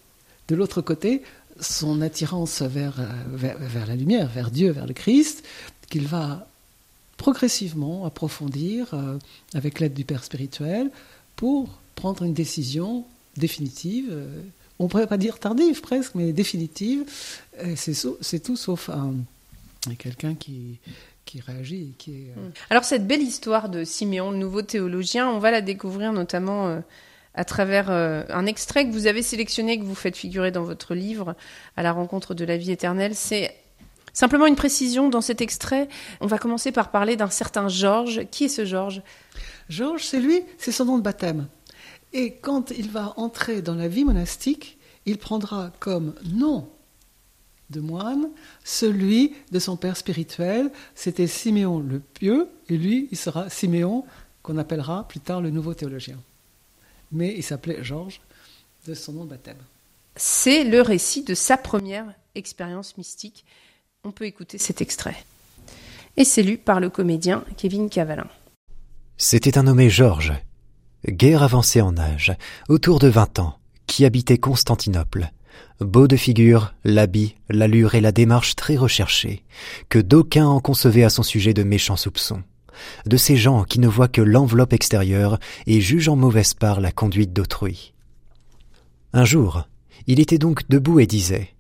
son attirance vers la lumière, vers Dieu, vers le Christ, qu'il va progressivement approfondir avec l'aide du Père spirituel pour prendre une décision définitive, on ne pourrait pas dire tardive presque, mais définitive. C'est tout sauf quelqu'un qui réagit. Alors cette belle histoire de Siméon, le nouveau théologien, on va la découvrir notamment à travers un extrait que vous avez sélectionné, que vous faites figurer dans votre livre, À la rencontre de la vie éternelle. C'est simplement une précision dans cet extrait. On va commencer par parler d'un certain Georges. Qui est ce Georges ? Georges, c'est son nom de baptême. Et quand il va entrer dans la vie monastique, il prendra comme nom de moine celui de son père spirituel. C'était Siméon le Pieux, et lui, il sera Siméon, qu'on appellera plus tard le nouveau théologien. Mais il s'appelait Georges de son nom de baptême. C'est le récit de sa première expérience mystique. On peut écouter cet extrait. Et c'est lu par le comédien Kevin Cavalin. C'était un nommé Georges, guère avancé en âge, autour de 20 ans, qui habitait Constantinople. Beau de figure, l'habit, l'allure et la démarche très recherchés, que d'aucuns en concevaient à son sujet de méchants soupçons. De ces gens qui ne voient que l'enveloppe extérieure et jugent en mauvaise part la conduite d'autrui. Un jour, il était donc debout et disait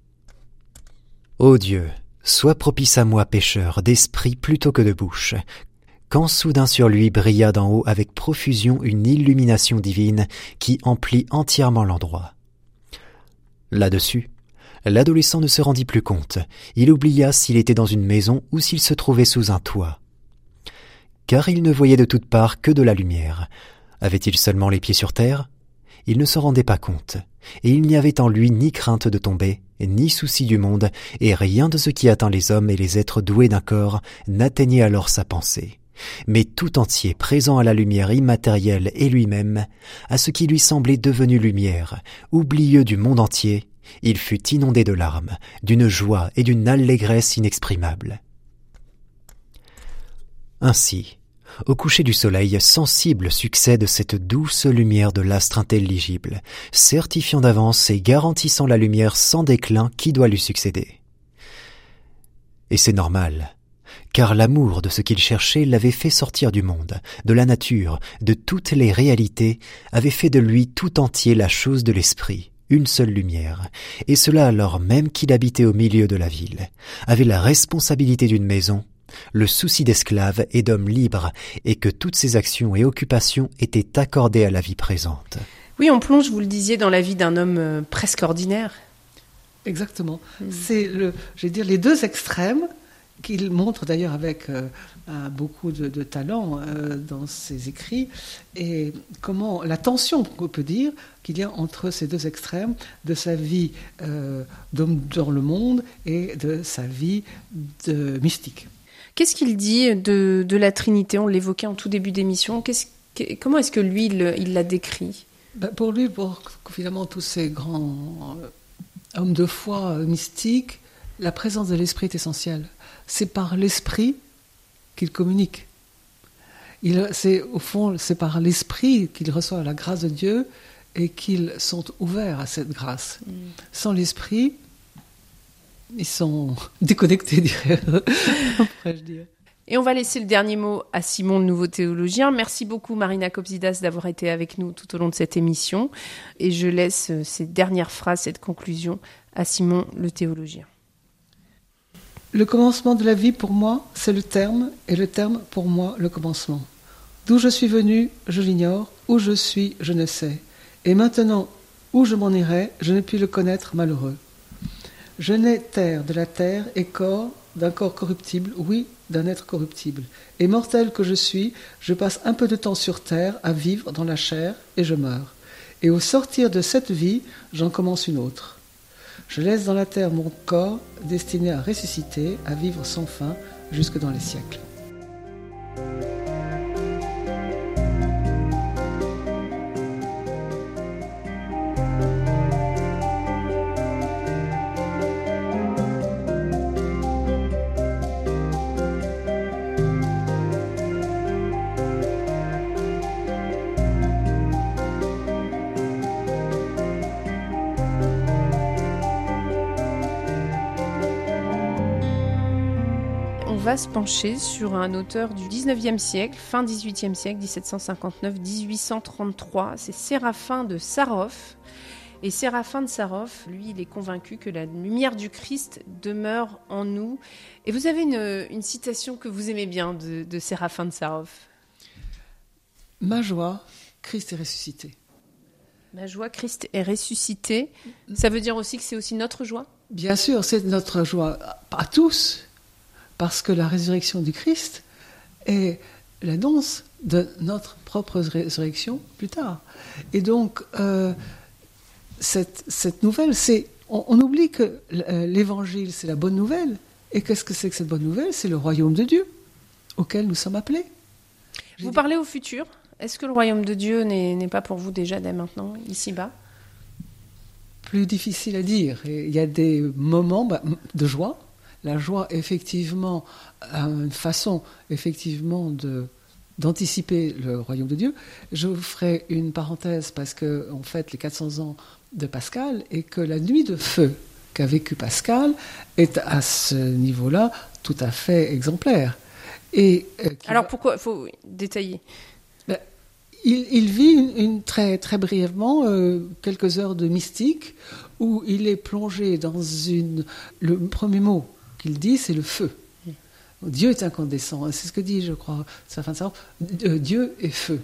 « Ô Dieu, sois propice à moi pécheur, d'esprit plutôt que de bouche », quand soudain sur lui brilla d'en haut avec profusion une illumination divine qui emplit entièrement l'endroit. Là-dessus, l'adolescent ne se rendit plus compte, il oublia s'il était dans une maison ou s'il se trouvait sous un toit. Car il ne voyait de toutes parts que de la lumière. Avait-il seulement les pieds sur terre ? Il ne se rendait pas compte, et il n'y avait en lui ni crainte de tomber, ni souci du monde, et rien de ce qui atteint les hommes et les êtres doués d'un corps n'atteignait alors sa pensée. Mais tout entier, présent à la lumière immatérielle et lui-même, à ce qui lui semblait devenu lumière, oublieux du monde entier, il fut inondé de larmes, d'une joie et d'une allégresse inexprimables. Ainsi, au coucher du soleil, sensible succède cette douce lumière de l'astre intelligible, certifiant d'avance et garantissant la lumière sans déclin qui doit lui succéder. Et c'est normal, car l'amour de ce qu'il cherchait l'avait fait sortir du monde, de la nature, de toutes les réalités, avait fait de lui tout entier la chose de l'esprit, une seule lumière, et cela alors même qu'il habitait au milieu de la ville, avait la responsabilité d'une maison, le souci d'esclave et d'homme libre, et que toutes ses actions et occupations étaient accordées à la vie présente. Oui, on plonge, vous le disiez, dans la vie d'un homme presque ordinaire. Exactement. C'est les deux extrêmes qu'il montre d'ailleurs avec beaucoup de talent dans ses écrits, et comment la tension qu'on peut dire qu'il y a entre ces deux extrêmes de sa vie d'homme dans le monde et de sa vie de mystique. Qu'est-ce qu'il dit de la Trinité ? On l'évoquait en tout début d'émission. Comment est-ce que lui, il l'a décrit ? Pour lui, pour finalement tous ces grands hommes de foi mystiques, la présence de l'esprit est essentielle. C'est par l'esprit qu'il communique. Au fond, c'est par l'esprit qu'il reçoit la grâce de Dieu et qu'ils sont ouverts à cette grâce. Sans l'esprit, ils sont déconnectés, pourrais-je dire. Et on va laisser le dernier mot à Simon, le nouveau théologien. Merci beaucoup, Marina Kopsidas, d'avoir été avec nous tout au long de cette émission. Et je laisse ces dernières phrases, cette conclusion, à Simon, le théologien. Le commencement de la vie, pour moi, c'est le terme, et le terme, pour moi, le commencement. D'où je suis venu, je l'ignore, où je suis, je ne sais. Et maintenant, où je m'en irai, je ne puis le connaître, malheureux. Je n'ai terre de la terre et corps d'un corps corruptible, oui, d'un être corruptible. Et mortel que je suis, je passe un peu de temps sur terre à vivre dans la chair et je meurs. Et au sortir de cette vie, j'en commence une autre. Je laisse dans la terre mon corps destiné à ressusciter, à vivre sans fin jusque dans les siècles. va se pencher sur un auteur du 19e siècle, fin 18e siècle, 1759-1833. C'est Séraphin de Sarov. Et Séraphin de Sarov, lui, il est convaincu que la lumière du Christ demeure en nous. Et vous avez une citation que vous aimez bien de Séraphin de Sarov. Ma joie, Christ est ressuscité. Ma joie, Christ est ressuscité. Ça veut dire aussi que c'est aussi notre joie ? Bien sûr, c'est notre joie, pas tous, parce que la résurrection du Christ est l'annonce de notre propre résurrection plus tard. Et donc, cette nouvelle, on oublie que l'évangile, c'est la bonne nouvelle. Et qu'est-ce que c'est que cette bonne nouvelle ? C'est le royaume de Dieu, auquel nous sommes appelés. Vous parlez au futur. Est-ce que le royaume de Dieu n'est pas pour vous déjà dès maintenant, ici-bas ? Plus difficile à dire. Et il y a des moments de joie. La joie, effectivement, a une façon, effectivement, d'anticiper le royaume de Dieu. Je vous ferai une parenthèse parce qu'on fête les 400 ans de Pascal et que la nuit de feu qu'a vécu Pascal est à ce niveau-là tout à fait exemplaire. Alors pourquoi ? Il faut détailler. Il vit très, très brièvement quelques heures de mystique où il est plongé dans le premier mot qu'il dit, c'est le feu. Dieu est incandescent, c'est ce que dit, je crois, Dieu est feu.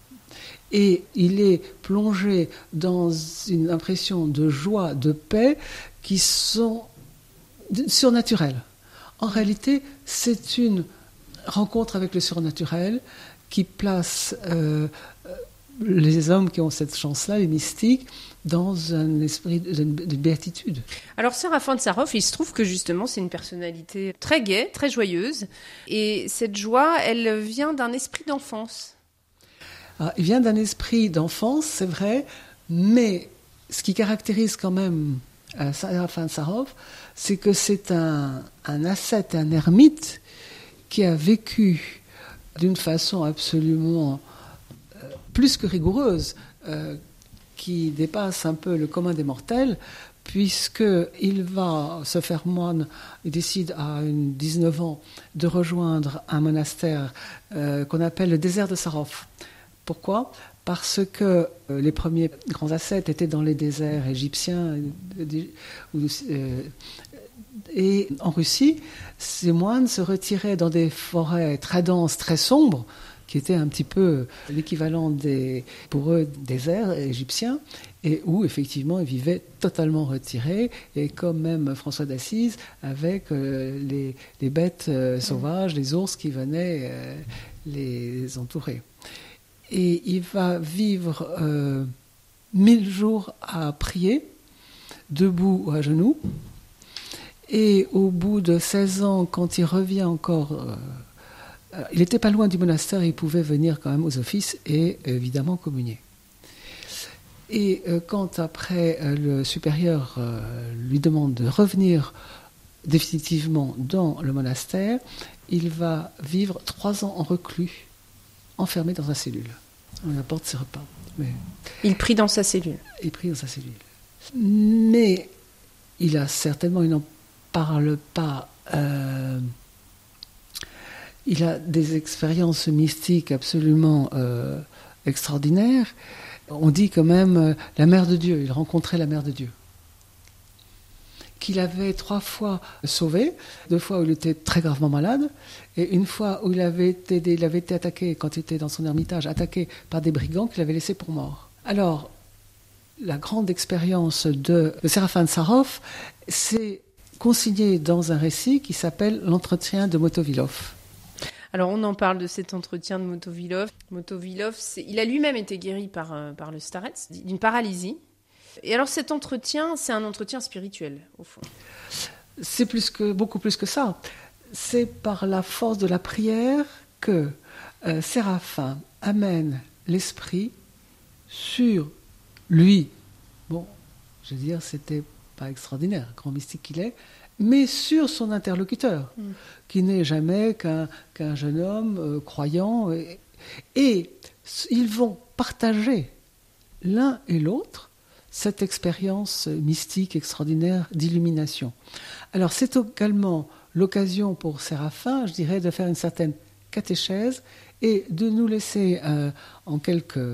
Et il est plongé dans une impression de joie, de paix qui sont surnaturelles. En réalité, c'est une rencontre avec le surnaturel qui place les hommes qui ont cette chance-là, les mystiques, dans un esprit de béatitude. Alors, Séraphin de Sarov, il se trouve que justement, c'est une personnalité très gaie, très joyeuse. Et cette joie, elle vient d'un esprit d'enfance. Alors, il vient d'un esprit d'enfance, c'est vrai, mais ce qui caractérise quand même Séraphin de Sarov, c'est que c'est un ascète, un ermite qui a vécu d'une façon absolument plus que rigoureuse, qui dépasse un peu le commun des mortels, puisqu'il va se faire moine, il décide à 19 ans de rejoindre un monastère qu'on appelle le désert de Sarov. Pourquoi ? Parce que les premiers grands ascètes étaient dans les déserts égyptiens et en Russie, ces moines se retiraient dans des forêts très denses, très sombres, qui étaient un petit peu l'équivalent pour eux, déserts égyptiens, et où effectivement ils vivaient totalement retirés, et comme même François d'Assise, avec les bêtes sauvages, les ours qui venaient les entourer. Et il va vivre 1000 jours à prier, debout ou à genoux. Et au bout de 16 ans, quand il revient encore, il n'était pas loin du monastère, il pouvait venir quand même aux offices et évidemment communier. Et quand après le supérieur lui demande de revenir définitivement dans le monastère, il va vivre 3 ans en reclus, enfermé dans sa cellule. On apporte ses repas. Mais il prie dans sa cellule. Il prie dans sa cellule. Mais il a certainement, il n'en parle pas. Il a des expériences mystiques absolument extraordinaires. On dit quand même la Mère de Dieu. Il rencontrait la Mère de Dieu, qu'il avait 3 fois sauvé, 2 fois où il était très gravement malade, et une fois où il avait été attaqué, quand il était dans son ermitage, attaqué par des brigands qu'il avait laissés pour mort. Alors, la grande expérience de Séraphin de Sarov, c'est consigné dans un récit qui s'appelle « L'entretien de Motovilov ». Alors, on en parle de cet entretien de Motovilov. Motovilov, il a lui-même été guéri par le starets, d'une paralysie. Et alors, cet entretien, c'est un entretien spirituel, au fond. C'est beaucoup plus que ça. C'est par la force de la prière que Séraphin amène l'esprit sur lui. Bon, je veux dire, c'était pas extraordinaire, grand mystique qu'il est, mais sur son interlocuteur, qui n'est jamais qu'un jeune homme croyant. Et ils vont partager l'un et l'autre cette expérience mystique extraordinaire d'illumination. Alors c'est également l'occasion pour Séraphin, je dirais, de faire une certaine catéchèse et de nous laisser en quelques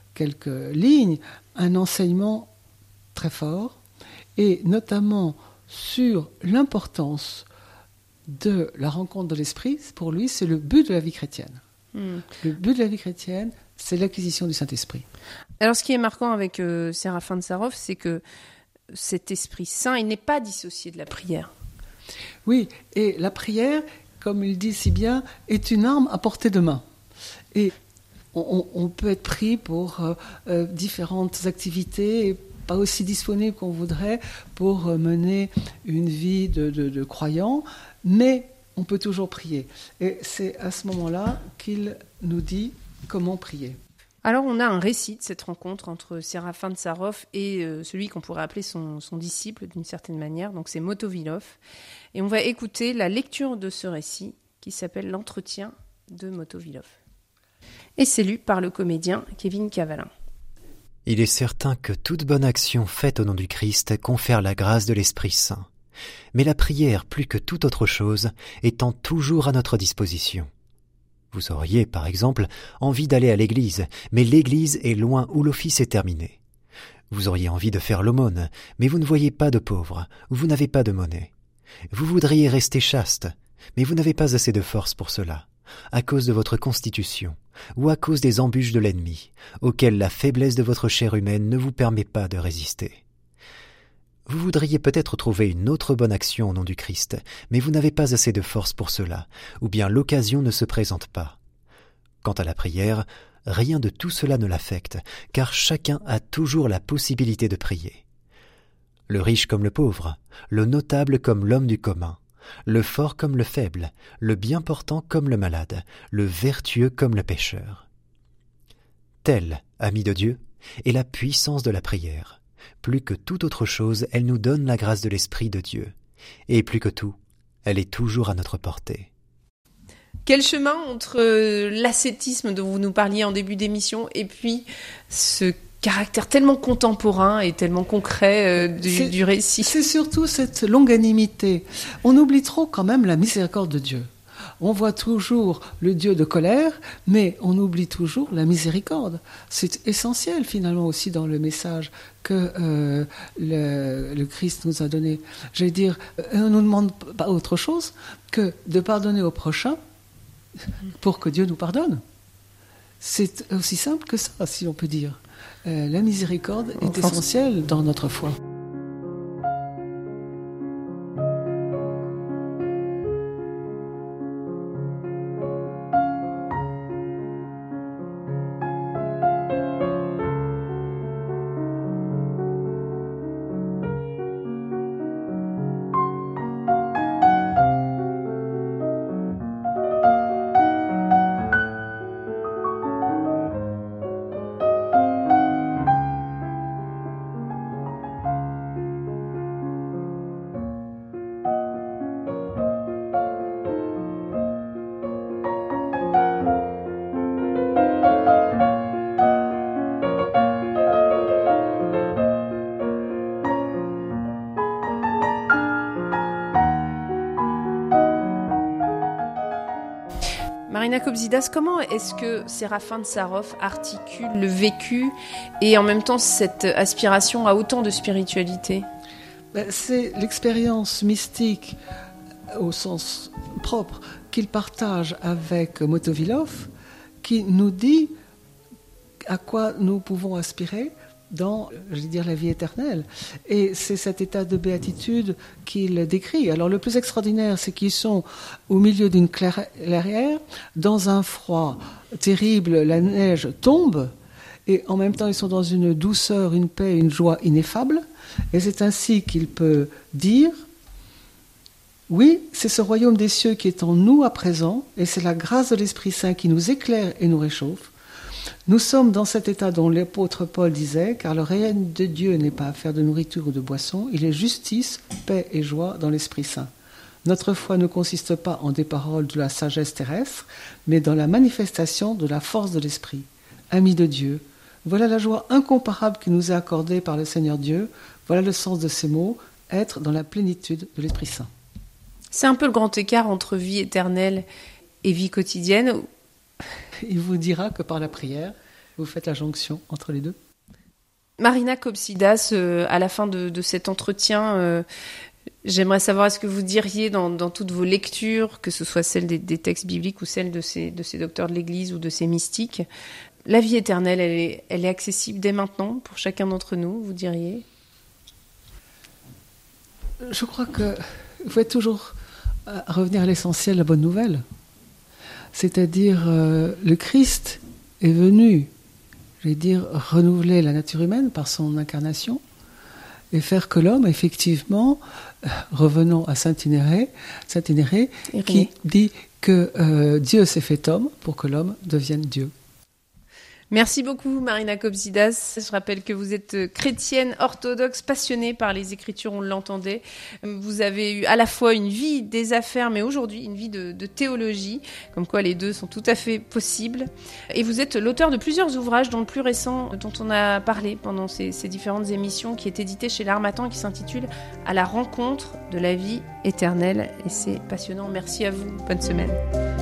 lignes un enseignement très fort, et notamment sur l'importance de la rencontre de l'Esprit. Pour lui, c'est le but de la vie chrétienne. Le but de la vie chrétienne, c'est l'acquisition du Saint-Esprit. Alors, ce qui est marquant avec Séraphin de Sarov, c'est que cet Esprit Saint, il n'est pas dissocié de la prière. Oui, et la prière, comme il dit si bien, est une arme à portée de main. Et on peut être pris pour différentes activités, et pas aussi disponible qu'on voudrait pour mener une vie de croyant, mais on peut toujours prier. Et c'est à ce moment-là qu'il nous dit comment prier. Alors, on a un récit de cette rencontre entre Séraphin de Sarov et celui qu'on pourrait appeler son disciple, d'une certaine manière. Donc, c'est Motovilov. Et on va écouter la lecture de ce récit qui s'appelle « L'entretien de Motovilov ». Et c'est lu par le comédien Kevin Cavalin. Il est certain que toute bonne action faite au nom du Christ confère la grâce de l'Esprit Saint. Mais la prière, plus que toute autre chose, étant toujours à notre disposition. Vous auriez, par exemple, envie d'aller à l'église, mais l'église est loin où l'office est terminé. Vous auriez envie de faire l'aumône, mais vous ne voyez pas de pauvres, ou vous n'avez pas de monnaie. Vous voudriez rester chaste, mais vous n'avez pas assez de force pour cela, à cause de votre constitution, ou à cause des embûches de l'ennemi, auxquelles la faiblesse de votre chair humaine ne vous permet pas de résister. Vous voudriez peut-être trouver une autre bonne action au nom du Christ, mais vous n'avez pas assez de force pour cela, ou bien l'occasion ne se présente pas. Quant à la prière, rien de tout cela ne l'affecte, car chacun a toujours la possibilité de prier. Le riche comme le pauvre, le notable comme l'homme du commun, le fort comme le faible, le bien portant comme le malade, le vertueux comme le pécheur. Telle, amis de Dieu, est la puissance de la prière. Plus que toute autre chose, elle nous donne la grâce de l'Esprit de Dieu. Et plus que tout, elle est toujours à notre portée. Quel chemin entre l'ascétisme dont vous nous parliez en début d'émission et puis ce caractère tellement contemporain et tellement concret du récit? C'est surtout cette longanimité. On oublie trop quand même la miséricorde de Dieu. On voit toujours le Dieu de colère, mais on oublie toujours la miséricorde. C'est essentiel finalement aussi dans le message que le Christ nous a donné. Je veux dire, on ne nous demande pas autre chose que de pardonner au prochain pour que Dieu nous pardonne. C'est aussi simple que ça, si on peut dire. La miséricorde est essentielle dans notre foi. Marina Kobzidas, comment est-ce que Séraphin de Sarov articule le vécu et en même temps cette aspiration à autant de spiritualité? C'est l'expérience mystique au sens propre qu'il partage avec Motovilov qui nous dit à quoi nous pouvons aspirer dans, je vais dire, la vie éternelle. Et c'est cet état de béatitude qu'il décrit. Alors le plus extraordinaire, c'est qu'ils sont au milieu d'une clairière, dans un froid terrible, la neige tombe, et en même temps ils sont dans une douceur, une paix, une joie ineffable. Et c'est ainsi qu'il peut dire: oui, c'est ce royaume des cieux qui est en nous à présent, et c'est la grâce de l'Esprit Saint qui nous éclaire et nous réchauffe. Nous sommes dans cet état dont l'apôtre Paul disait: car le règne de Dieu n'est pas affaire de nourriture ou de boisson, il est justice, paix et joie dans l'Esprit Saint. Notre foi ne consiste pas en des paroles de la sagesse terrestre, mais dans la manifestation de la force de l'Esprit. Amis de Dieu, voilà la joie incomparable qui nous est accordée par le Seigneur Dieu. Voilà le sens de ces mots: être dans la plénitude de l'Esprit Saint. C'est un peu le grand écart entre vie éternelle et vie quotidienne. Il vous dira que par la prière, vous faites la jonction entre les deux. Marina Kopsidas, à la fin de cet entretien, j'aimerais savoir, est-ce que vous diriez dans toutes vos lectures, que ce soit celles des textes bibliques ou celles de ces docteurs de l'Église ou de ces mystiques, la vie éternelle, elle est accessible dès maintenant pour chacun d'entre nous, vous diriez ? Je crois qu'il faut toujours revenir à l'essentiel, la bonne nouvelle. C'est-à-dire, le Christ est venu, renouveler la nature humaine par son incarnation et faire que l'homme, effectivement, revenons à Saint-Inérée, qui dit que Dieu s'est fait homme pour que l'homme devienne Dieu. Merci beaucoup Marina Kopsidas. Je rappelle que vous êtes chrétienne orthodoxe passionnée par les Écritures, on l'entendait. Vous avez eu à la fois une vie des affaires, mais aujourd'hui une vie de théologie, comme quoi les deux sont tout à fait possibles. Et vous êtes l'auteur de plusieurs ouvrages, dont le plus récent dont on a parlé pendant ces différentes émissions, qui est édité chez l'Harmattan, qui s'intitule « À la rencontre de la vie éternelle ». Et c'est passionnant. Merci à vous. Bonne semaine.